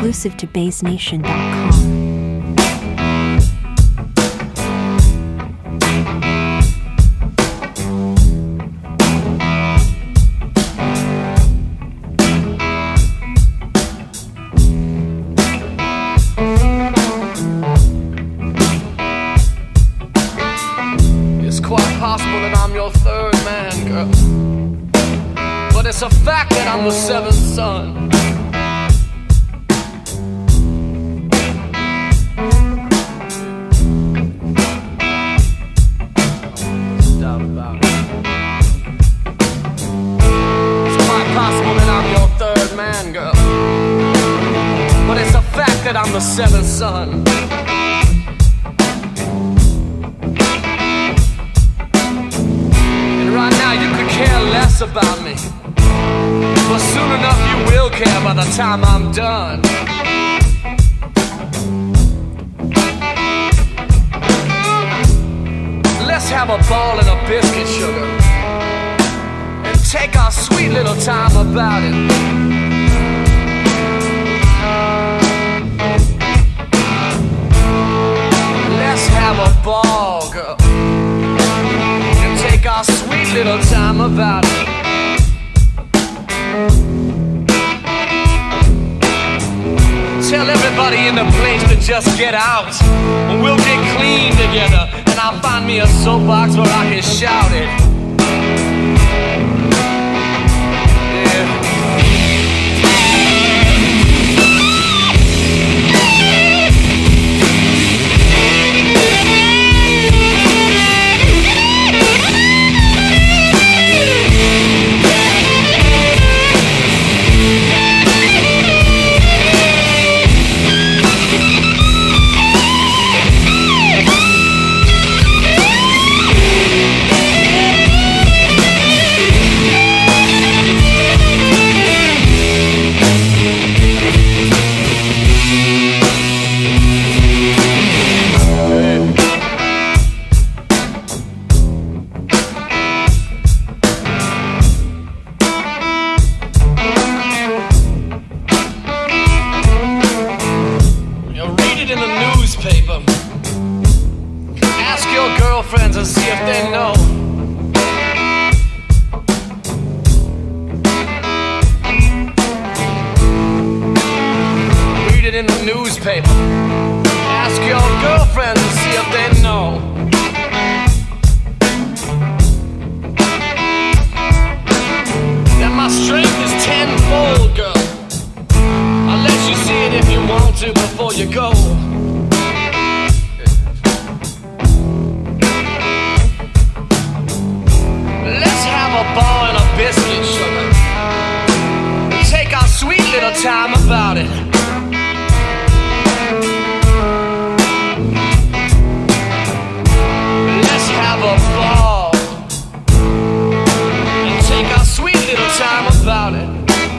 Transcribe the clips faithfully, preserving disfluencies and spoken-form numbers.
exclusive to Bays Nation dot com. Possible that I'm your third man, girl, but it's a fact that I'm the seventh son. Stop about it. It's quite possible that I'm your third man, girl, but it's a fact that I'm the seventh son. Right now you could care less about me, but soon enough you will care by the time I'm done. Let's have a ball and a biscuit, sugar, and take our sweet little time about it. Let's have a ball, girl, take our sweet little time about it. Tell everybody in the place to just get out, and we'll get clean together, and I'll find me a soapbox where I can shout it. Yeah. Ask your girlfriends and see if they know. Read it in the newspaper. Ask your girlfriends and see if they know. That my strength is tenfold, girl. I'll let you see it if you want to before you go. A ball and a biscuit, sugar, take our sweet little time about it. Let's have a ball and take our sweet little time about it.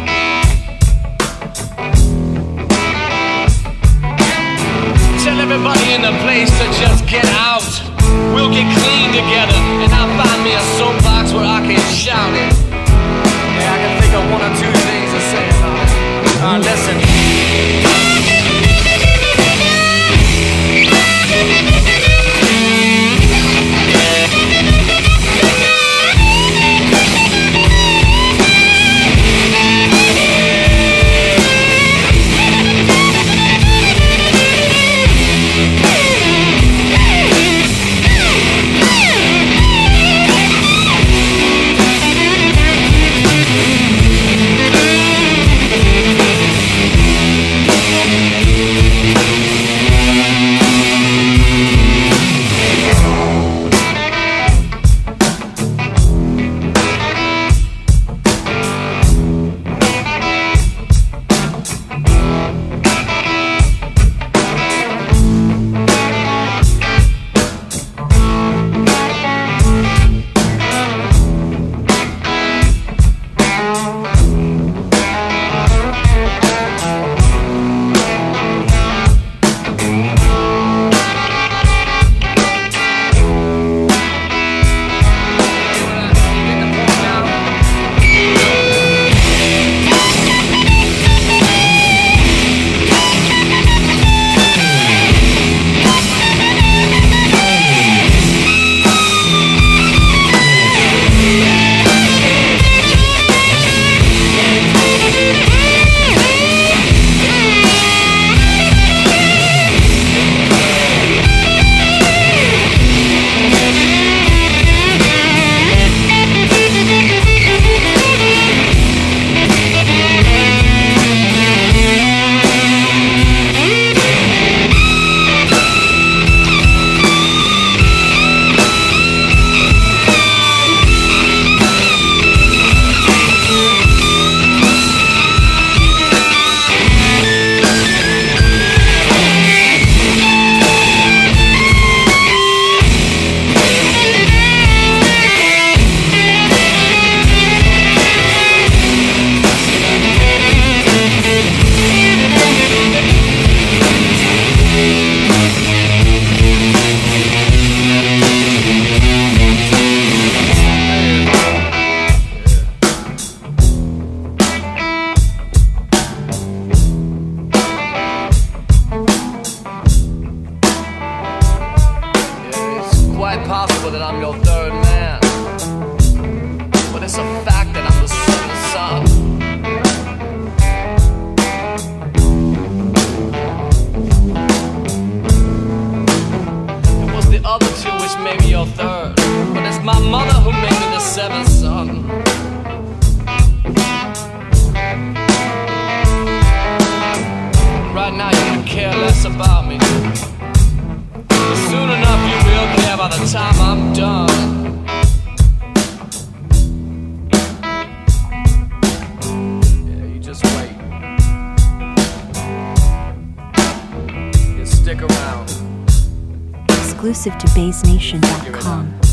Tell everybody in the place to just get out. We'll get clean together, and I'll find me a soapbox where I can shout it. right now you can care less about me. But soon enough you will care by the time I'm done. Yeah, you just wait. You stick around. Exclusive to bass nation dot com.